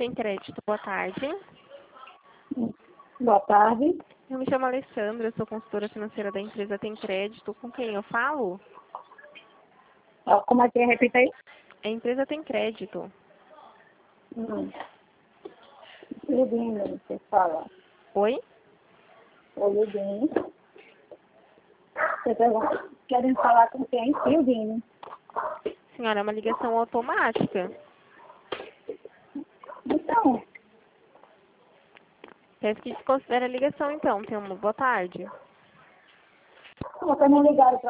Tem Crédito, boa tarde. Boa tarde. Eu me chamo Alessandra, eu sou consultora financeira da empresa Tem Crédito. Com quem eu falo? Como é que é? Repita aí. A empresa Tem Crédito. Ludinho, você fala. Oi? Ô, Ludinho. Vocês querem falar com quem? Ludinho. Senhora, é uma ligação automática. Então, Peço que desconsidere a ligação, então. Tenha uma boa tarde. vocês não ligaram pra